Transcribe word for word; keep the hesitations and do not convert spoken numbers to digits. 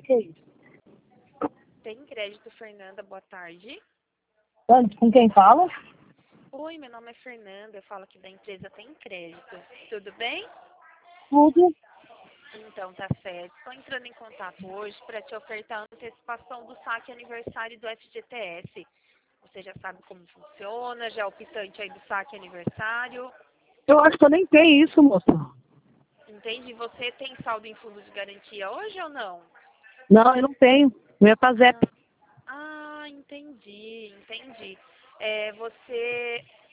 que é isso? Tem crédito, Fernanda, boa tarde. Com quem fala? Oi, meu nome é Fernanda, eu falo aqui da empresa Tem Crédito. Tudo bem? Tudo. Então, tá certo. Estou entrando em contato hoje para te ofertar a antecipação do saque aniversário do F G T S. Você já sabe como funciona, já é o optante aí do saque aniversário. Eu acho que eu nem tenho isso, moça. Entende? Você tem saldo em fundo de garantia hoje ou não? Não, eu não tenho. Eu ia fazer. Ah, ah entendi, entendi. É, você